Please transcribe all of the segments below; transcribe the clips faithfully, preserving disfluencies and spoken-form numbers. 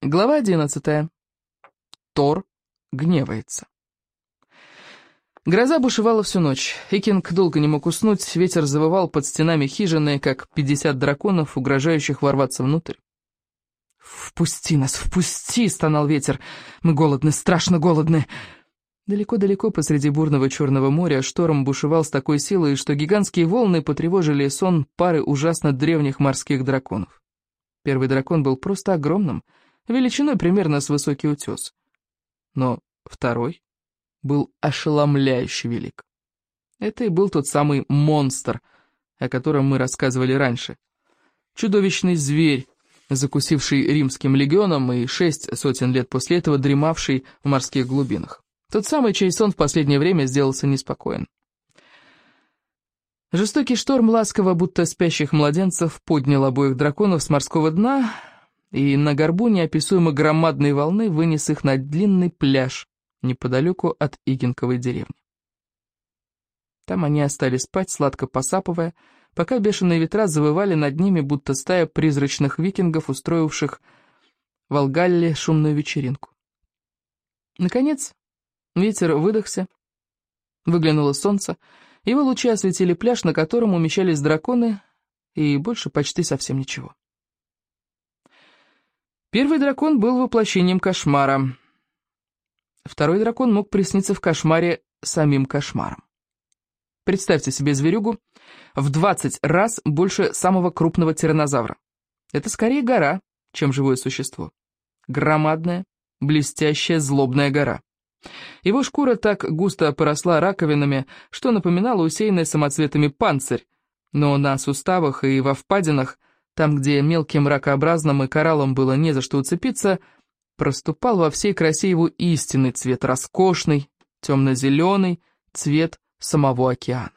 Глава одиннадцатая. Тор гневается. Гроза бушевала всю ночь. Икинг долго не мог уснуть, ветер завывал под стенами хижины, как пятьдесят драконов, угрожающих ворваться внутрь. «Впусти нас, впусти!» — стонал ветер. «Мы голодны, страшно голодны!» Далеко-далеко посреди бурного Черного моря шторм бушевал с такой силой, что гигантские волны потревожили сон пары ужасно древних морских драконов. Первый дракон был просто огромным, величиной примерно с высокий утес. Но второй был ошеломляюще велик. Это и был тот самый монстр, о котором мы рассказывали раньше. Чудовищный зверь, закусивший римским легионом и шесть сотен лет после этого дремавший в морских глубинах. Тот самый, чей сон в последнее время сделался неспокоен. Жестокий шторм ласково, будто спящих младенцев, поднял обоих драконов с морского дна, и на горбу неописуемо громадной волны вынес их на длинный пляж неподалеку от Игинковой деревни. Там они остались спать, сладко посапывая, пока бешеные ветра завывали над ними, будто стая призрачных викингов, устроивших в Алгалле шумную вечеринку. Наконец, ветер выдохся, выглянуло солнце, его лучи осветили пляж, на котором умещались драконы, и больше почти совсем ничего. Первый дракон был воплощением кошмара. Второй дракон мог присниться в кошмаре самим кошмаром. Представьте себе зверюгу в двадцать раз больше самого крупного тираннозавра. Это скорее гора, чем живое существо. Громадная, блестящая, злобная гора. Его шкура так густо поросла раковинами, что напоминала усеянный самоцветами панцирь, но на суставах и во впадинах, там, где мелким ракообразным и кораллом было не за что уцепиться, проступал во всей красе его истинный цвет, роскошный, темно-зеленый цвет самого океана.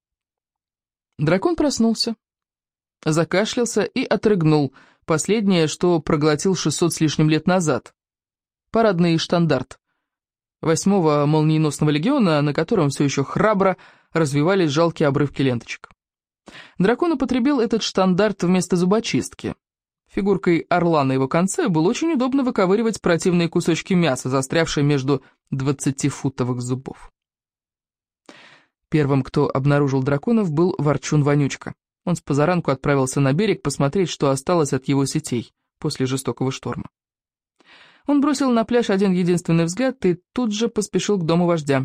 Дракон проснулся, закашлялся и отрыгнул последнее, что проглотил шестьсот с лишним лет назад. Парадный штандарт восьмого молниеносного легиона, на котором все еще храбро развивались жалкие обрывки ленточек. Дракон употребил этот штандарт вместо зубочистки. Фигуркой орла на его конце было очень удобно выковыривать противные кусочки мяса, застрявшие между двадцатифутовых зубов. Первым, кто обнаружил драконов, был Ворчун-Вонючка. Он с позаранку отправился на берег посмотреть, что осталось от его сетей после жестокого шторма. Он бросил на пляж один единственный взгляд и тут же поспешил к дому вождя.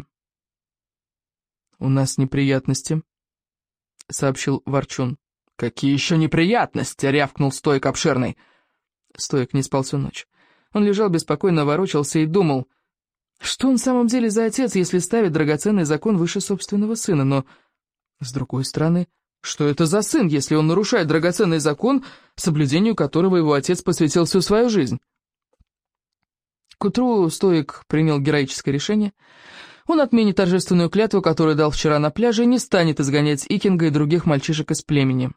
«У нас неприятности», — сообщил Ворчун. «Какие еще неприятности?» — рявкнул Стоик обширный. Стоик не спал всю ночь. Он лежал беспокойно, ворочался и думал, что он в самом деле за отец, если ставит драгоценный закон выше собственного сына. Но, с другой стороны, что это за сын, если он нарушает драгоценный закон, соблюдению которого его отец посвятил всю свою жизнь? К утру Стоик принял героическое решение. Он отменит торжественную клятву, которую дал вчера на пляже, и не станет изгонять Икинга и других мальчишек из племени.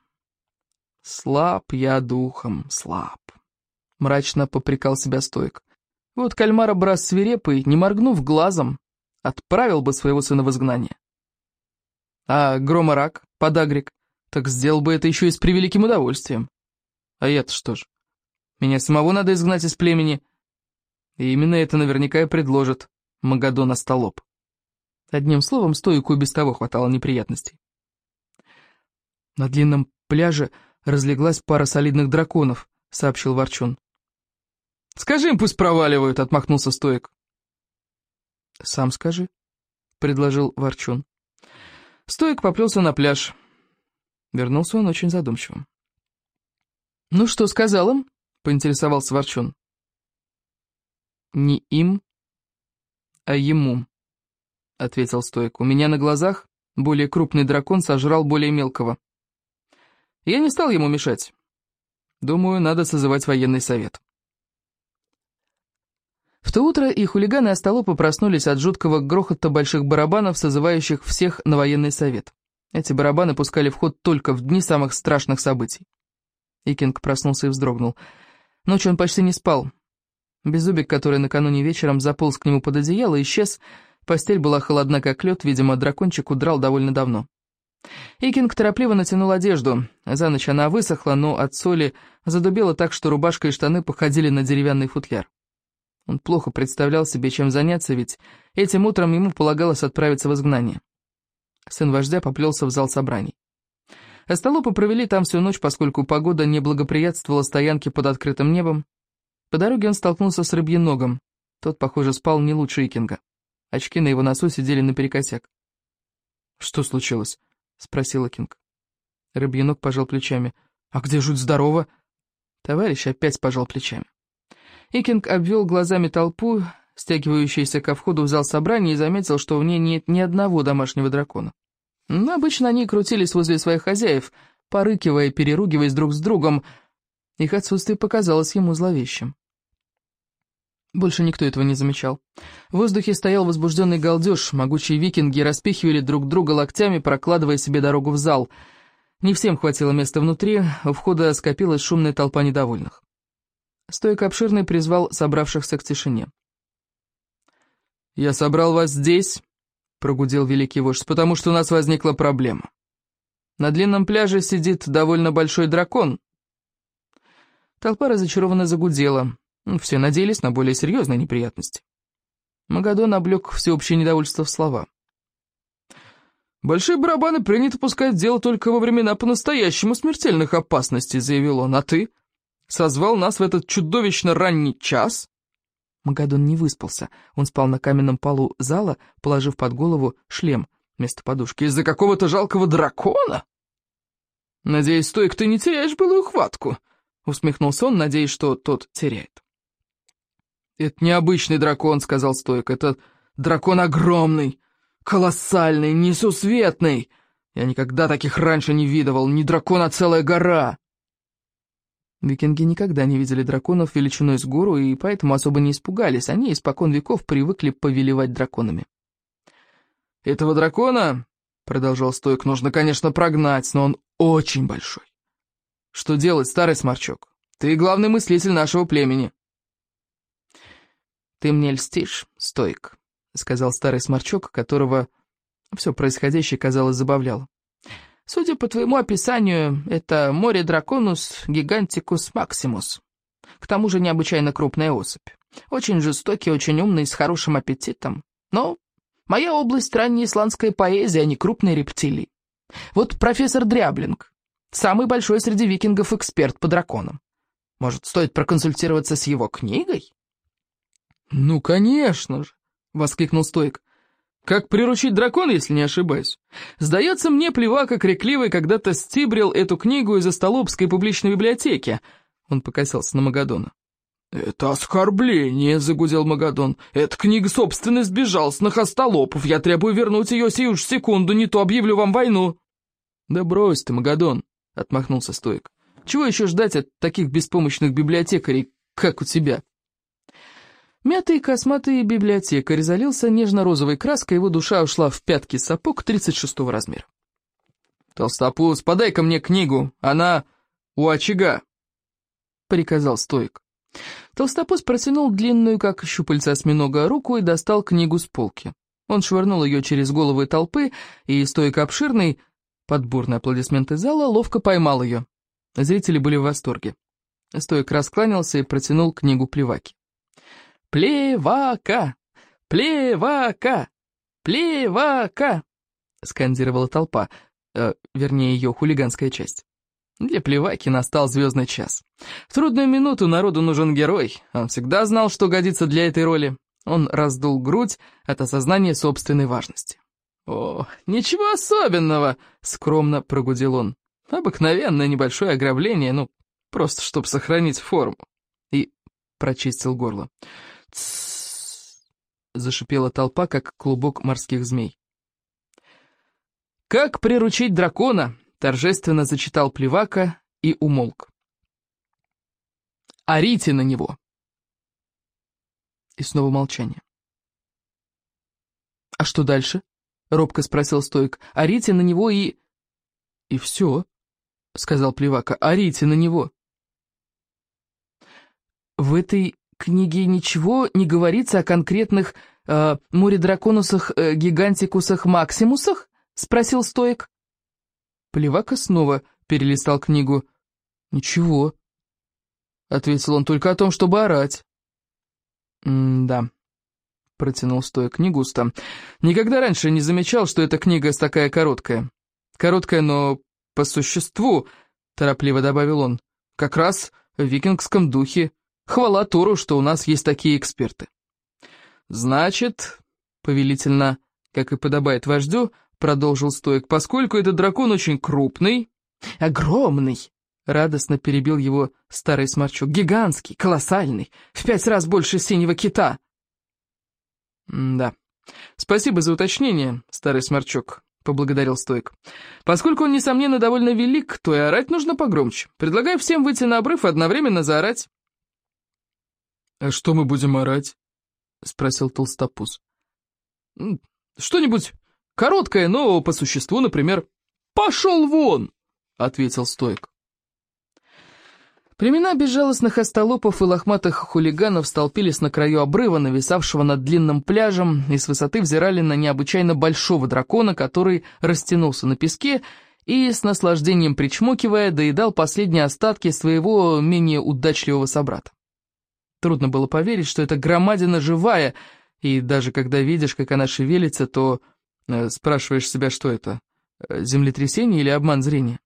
«Слаб я духом, слаб», — мрачно попрекал себя Стоик. Вот кальмара-брас свирепый, не моргнув глазом, отправил бы своего сына в изгнание. А Громорак, подагрик, так сделал бы это еще и с превеликим удовольствием. А я-то что ж? Меня самого надо изгнать из племени. И именно это наверняка и предложит Магадон Остолоп. Одним словом, Стоику и без того хватало неприятностей. На длинном пляже разлеглась пара солидных драконов, сообщил Ворчун. «Скажи им, пусть проваливают», — отмахнулся Стоик. «Сам скажи», — предложил Ворчун. Стоик поплелся на пляж. Вернулся он очень задумчивым. «Ну что, сказал им?» — поинтересовался Ворчун. «Не им, а ему», — ответил Стоик. «У меня на глазах более крупный дракон сожрал более мелкого. Я не стал ему мешать. Думаю, надо созывать военный совет». В то утро и хулиганы Остолопа проснулись от жуткого грохота больших барабанов, созывающих всех на военный совет. Эти барабаны пускали в ход только в дни самых страшных событий. Икинг проснулся и вздрогнул. Ночью он почти не спал. Беззубик, который накануне вечером заполз к нему под одеяло, исчез. Постель была холодна, как лед, видимо, дракончик удрал довольно давно. Икинг торопливо натянул одежду. За ночь она высохла, но от соли задубела так, что рубашка и штаны походили на деревянный футляр. Он плохо представлял себе, чем заняться, ведь этим утром ему полагалось отправиться в изгнание. Сын вождя поплелся в зал собраний. Остолопы провели там всю ночь, поскольку погода не благоприятствовала стоянке под открытым небом. По дороге он столкнулся с Рыбьеногом. Тот, похоже, спал не лучше Икинга. Очки на его носу сидели наперекосяк. «Что случилось?» — спросил Икинг. Рыбьеног пожал плечами. «А где жуть здорово?» Товарищ опять пожал плечами. Икинг обвел глазами толпу, стягивающуюся ко входу в зал собрания, и заметил, что в ней нет ни одного домашнего дракона. Но обычно они крутились возле своих хозяев, порыкивая и переругиваясь друг с другом. Их отсутствие показалось ему зловещим. Больше никто этого не замечал. В воздухе стоял возбужденный галдеж, могучие викинги распихивали друг друга локтями, прокладывая себе дорогу в зал. Не всем хватило места внутри, у входа скопилась шумная толпа недовольных. Стоик обширный призвал собравшихся к тишине. «Я собрал вас здесь», — прогудел великий вождь, — «потому что у нас возникла проблема. На длинном пляже сидит довольно большой дракон». Толпа разочарованно загудела. Все надеялись на более серьезные неприятности. Магадон облег всеобщее недовольство в слова. «Большие барабаны принято пускать в дело только во времена по-настоящему смертельных опасностей», — заявил он. «А ты созвал нас в этот чудовищно ранний час?» Магадон не выспался. Он спал на каменном полу зала, положив под голову шлем вместо подушки. «Из-за какого-то жалкого дракона?» «Надеюсь, Стоик, ты не теряешь былую хватку», — усмехнулся он, надеясь, что тот теряет. «Это необычный дракон», — сказал Стоик. «Это дракон огромный, колоссальный, несусветный. Я никогда таких раньше не видывал. Не дракон, а целая гора». Викинги никогда не видели драконов величиной с гору, и поэтому особо не испугались. Они испокон веков привыкли повелевать драконами. «Этого дракона, — продолжал Стоик, — нужно, конечно, прогнать, но он очень большой. Что делать, старый сморчок? Ты главный мыслитель нашего племени». «Ты мне льстишь, Стоик», — сказал старый сморчок, которого все происходящее, казалось, забавляло. «Судя по твоему описанию, это море драконус гигантикус максимус. К тому же необычайно крупная особь. Очень жестокий, очень умный, с хорошим аппетитом. Но моя область — ранняя исландская поэзия, а не крупные рептилии. Вот профессор Дряблинг, самый большой среди викингов эксперт по драконам. Может, стоит проконсультироваться с его книгой?» «Ну, конечно же!» — воскликнул Стоик. «Как приручить дракона, если не ошибаюсь? Сдается мне, Плевака крикливый когда-то стибрил эту книгу из Остолопской публичной библиотеки». Он покосился на Магадона. «Это оскорбление», — загудел Магадон. «Эта книга собственность безжалостных остолопов. Я требую вернуть ее сию же секунду, не то объявлю вам войну». «Да брось ты, Магадон», — отмахнулся Стоик. «Чего еще ждать от таких беспомощных библиотекарей, как у тебя?» Мятый косматый библиотекарь залился нежно-розовой краской, его душа ушла в пятки сапог тридцать шестого размера. «Толстопуз, подай-ка мне книгу, она у очага», — приказал Стоик. Толстопуз протянул длинную, как щупальца осьминога, руку и достал книгу с полки. Он швырнул ее через головы толпы, и Стоик обширный, под бурные аплодисменты зала, ловко поймал ее. Зрители были в восторге. Стоик раскланялся и протянул книгу Плеваке. «Плевака! Плевака! Плевака!» — скандировала толпа, э, вернее, ее хулиганская часть. Для Плеваки настал звездный час. В трудную минуту народу нужен герой. Он всегда знал, что годится для этой роли. Он раздул грудь от осознания собственной важности. «О, ничего особенного!» — скромно прогудел он. «Обыкновенное небольшое ограбление, ну, просто чтобы сохранить форму». И прочистил горло. «Тссс!» — зашипела толпа, как клубок морских змей. «Как приручить дракона?» — торжественно зачитал Плевака и умолк. «Орите на него!» И снова молчание. «А что дальше?» — робко спросил Стоик. «Орите на него и...» «И все», — сказал Плевака. «Орите на него». «В этой книге ничего не говорится о конкретных э, море-драконусах, э, гигантикусах, максимусах?» — спросил Стоик. Плевака снова перелистал книгу. «Ничего», — ответил он, — «только о том, чтобы орать». «М-да», — протянул Стоик не густо. «Никогда раньше не замечал, что эта книга такая короткая. Короткая, но по существу», — торопливо добавил он, — «как раз в викингском духе. Хвала Тору, что у нас есть такие эксперты». «Значит», — повелительно, как и подобает вождю, продолжил Стоик, — «поскольку этот дракон очень крупный...» «Огромный!» — радостно перебил его старый сморчок. «Гигантский, колоссальный, в пять раз больше синего кита». «Да, спасибо за уточнение, старый сморчок», — поблагодарил Стоик. «Поскольку он, несомненно, довольно велик, то и орать нужно погромче. Предлагаю всем выйти на обрыв и одновременно заорать». «А что мы будем орать?» — спросил Толстопуз. «Что-нибудь короткое, но по существу, например, «Пошел вон!» — ответил Стоик. Племена безжалостных остолопов и лохматых хулиганов столпились на краю обрыва, нависавшего над длинным пляжем, и с высоты взирали на необычайно большого дракона, который растянулся на песке и, с наслаждением причмокивая, доедал последние остатки своего менее удачливого собрата. Трудно было поверить, что эта громадина живая, и даже когда видишь, как она шевелится, то э, спрашиваешь себя, что это, землетрясение или обман зрения.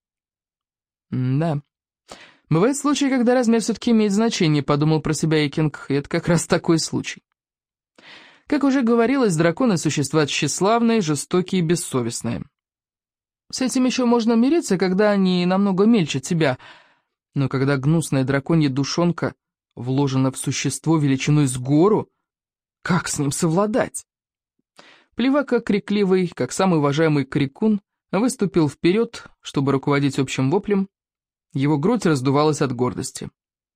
М да, бывают случаи, когда размер все-таки имеет значение, подумал про себя Икинг, и это как раз такой случай. Как уже говорилось, драконы — существа тщеславные, жестокие и бессовестные. С этим еще можно мириться, когда они намного мельче тебя, но когда гнусная драконья душонка вложена в существо величиной с гору, как с ним совладать? Плевака, крикливый, как самый уважаемый крикун, выступил вперед, чтобы руководить общим воплем. Его грудь раздувалась от гордости.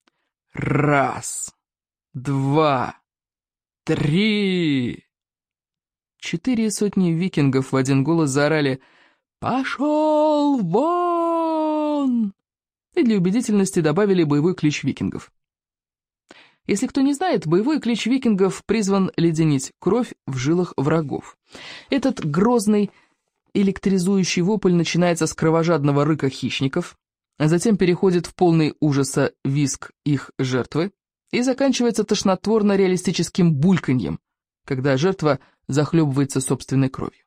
Раз, два, три. Четыре сотни викингов в один голос заорали «Пошел вон!» и для убедительности добавили боевой клич викингов. Если кто не знает, боевой клич викингов призван леденить кровь в жилах врагов. Этот грозный электризующий вопль начинается с кровожадного рыка хищников, а затем переходит в полный ужаса визг их жертвы и заканчивается тошнотворно-реалистическим бульканьем, когда жертва захлебывается собственной кровью.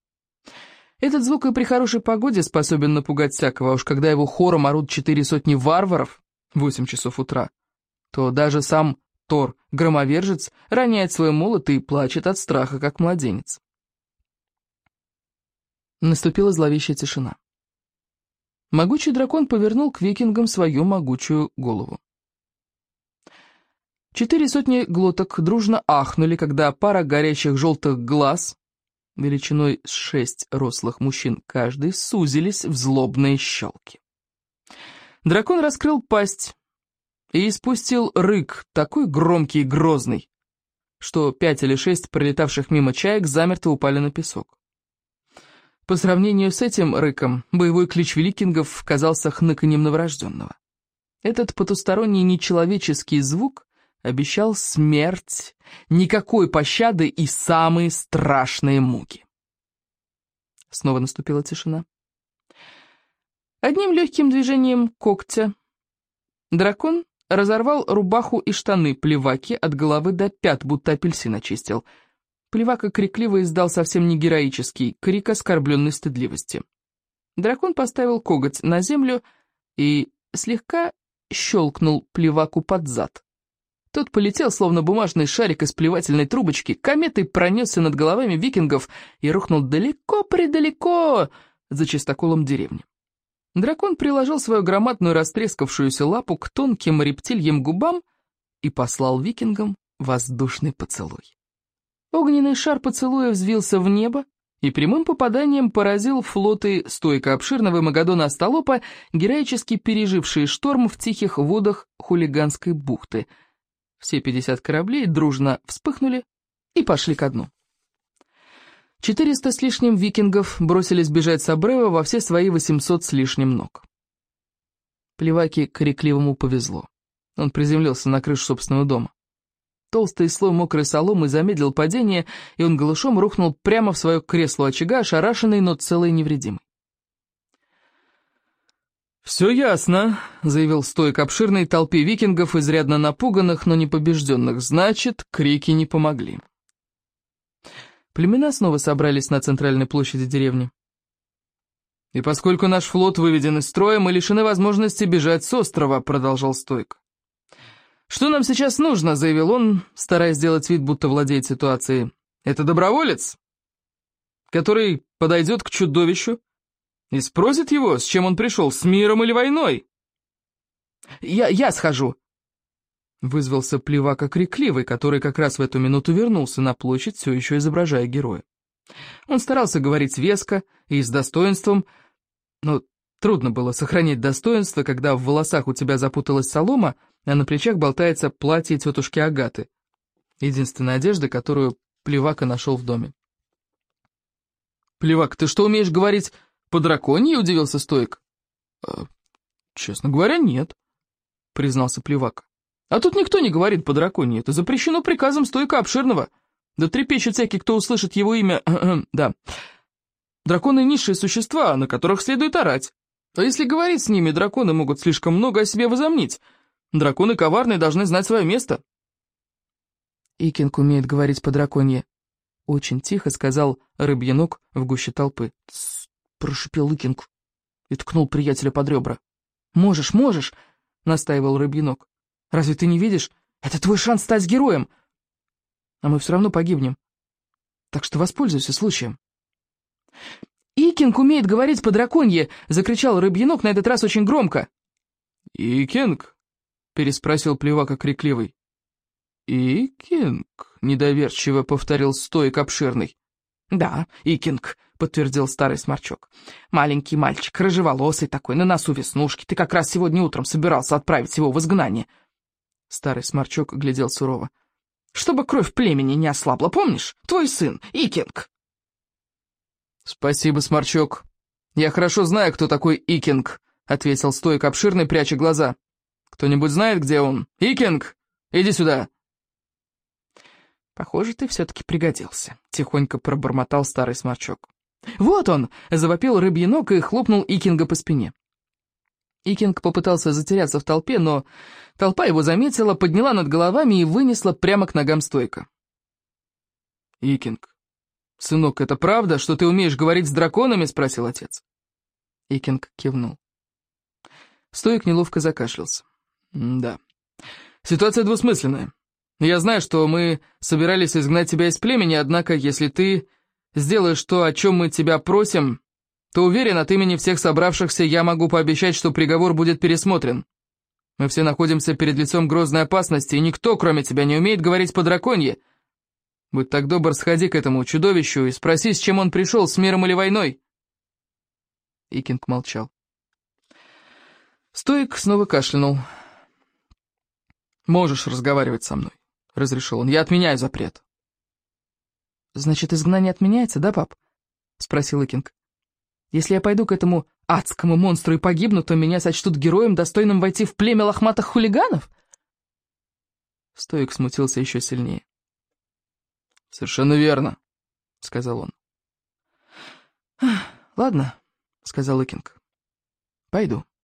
Этот звук и при хорошей погоде способен напугать всякого, а уж когда его хором орут четыре сотни варваров в восемь часов утра, то даже сам Тор, громовержец, роняет свой молот и плачет от страха, как младенец. Наступила зловещая тишина. Могучий дракон повернул к викингам свою могучую голову. Четыре сотни глоток дружно ахнули, когда пара горящих желтых глаз, величиной с шесть рослых мужчин каждый, сузились в злобные щелки. Дракон раскрыл пасть и испустил рык, такой громкий и грозный, что пять или шесть пролетавших мимо чаек замертво упали на песок. По сравнению с этим рыком, боевой клич викингов казался хныканьем новорожденного. Этот потусторонний нечеловеческий звук обещал смерть, никакой пощады и самые страшные муки. Снова наступила тишина. Одним легким движением когтя дракон разорвал рубаху и штаны Плеваки от головы до пят, будто апельсин очистил. Плевака крикливо издал совсем не героический крик оскорбленной стыдливости. Дракон поставил коготь на землю и слегка щелкнул Плеваку под зад. Тот полетел, словно бумажный шарик из плевательной трубочки, кометой пронесся над головами викингов и рухнул далеко-предалеко за чистоколом деревни. Дракон приложил свою громадную растрескавшуюся лапу к тонким рептильям губам и послал викингам воздушный поцелуй. Огненный шар поцелуя взвился в небо и прямым попаданием поразил флоты стойко обширного Магадона Остолопа, героически пережившие шторм в тихих водах Хулиганской бухты. Все пятьдесят кораблей дружно вспыхнули и пошли ко дну. Четыреста с лишним викингов бросились бежать с обрыва во все свои восемьсот с лишним ног. Плеваке крикливому повезло. Он приземлился на крышу собственного дома. Толстый слой мокрой соломы замедлил падение, и он голышом рухнул прямо в свое кресло очага, ошарашенный, но целый и невредимый. «Все ясно», — заявил Стоик обширной толпе викингов, изрядно напуганных, но не побежденных. «Значит, крики не помогли». Племена снова собрались на центральной площади деревни. «И поскольку наш флот выведен из строя, мы лишены возможности бежать с острова», — продолжал Стоик. «Что нам сейчас нужно?» — заявил он, стараясь сделать вид, будто владеет ситуацией. «Это доброволец, который подойдет к чудовищу и спросит его, с чем он пришел, с миром или войной?» «Я, я схожу», — вызвался Плевака Крикливый, который как раз в эту минуту вернулся на площадь, все еще изображая героя. Он старался говорить веско и с достоинством, но трудно было сохранить достоинство, когда в волосах у тебя запуталась солома, а на плечах болтается платье тетушки Агаты, единственная одежда, которую Плевака нашел в доме. «Плевак, ты что, умеешь говорить по-драконьи?» — удивился Стоик. «А, честно говоря, нет», — признался Плевака. «А тут никто не говорит по-драконьи, это запрещено приказом Стоика Обширного. Да трепещет всякий, кто услышит его имя, да. Драконы — низшие существа, на которых следует орать. А если говорить с ними, драконы могут слишком много о себе возомнить. Драконы коварные должны знать свое место». «Икинг умеет говорить по-драконье», — очень тихо сказал Рыбьянок в гуще толпы. «Тссс», — прошипел Икинг и ткнул приятеля под ребра. «Можешь, можешь», — настаивал Рыбьянок. «Разве ты не видишь? Это твой шанс стать героем. А мы все равно погибнем. Так что воспользуйся случаем». «Икинг умеет говорить по-драконье!» — закричал Рыбьянок на этот раз очень громко. «Икинг?» — переспросил Плевака Крикливый. «Икинг?» — недоверчиво повторил Стоик Обширный. «Да, Икинг», — подтвердил старый сморчок. «Маленький мальчик, рыжеволосый такой, на носу веснушки. Ты как раз сегодня утром собирался отправить его в изгнание». Старый сморчок глядел сурово. «Чтобы кровь племени не ослабла, помнишь? Твой сын, Икинг». «Спасибо, сморчок. Я хорошо знаю, кто такой Икинг», — ответил Стоик Обширный, пряча глаза. «Кто-нибудь знает, где он? Икинг, иди сюда». «Похоже, ты все-таки пригодился», — тихонько пробормотал старый сморчок. «Вот он!» — завопил Рыбьянок и хлопнул Икинга по спине. Икинг попытался затеряться в толпе, но толпа его заметила, подняла над головами и вынесла прямо к ногам Стоика. «Икинг, сынок, это правда, что ты умеешь говорить с драконами?» — спросил отец. Икинг кивнул. Стоик неловко закашлялся. «Да, ситуация двусмысленная. Я знаю, что мы собирались изгнать тебя из племени, однако, если ты сделаешь то, о чем мы тебя просим, то уверен, от имени всех собравшихся я могу пообещать, что приговор будет пересмотрен. Мы все находимся перед лицом грозной опасности, и никто, кроме тебя, не умеет говорить по-драконье. Будь так добр, сходи к этому чудовищу и спроси, с чем он пришел, с миром или войной». Икинг молчал. Стоик снова кашлянул. «Можешь разговаривать со мной», — разрешил он. «Я отменяю запрет». «Значит, изгнание отменяется, да, пап?» — спросил Икинг. «Если я пойду к этому адскому монстру и погибну, то меня сочтут героем, достойным войти в племя лохматых хулиганов?» Стоик смутился еще сильнее. «Совершенно верно», — сказал он. «Ладно», — сказал Икинг. «Пойду».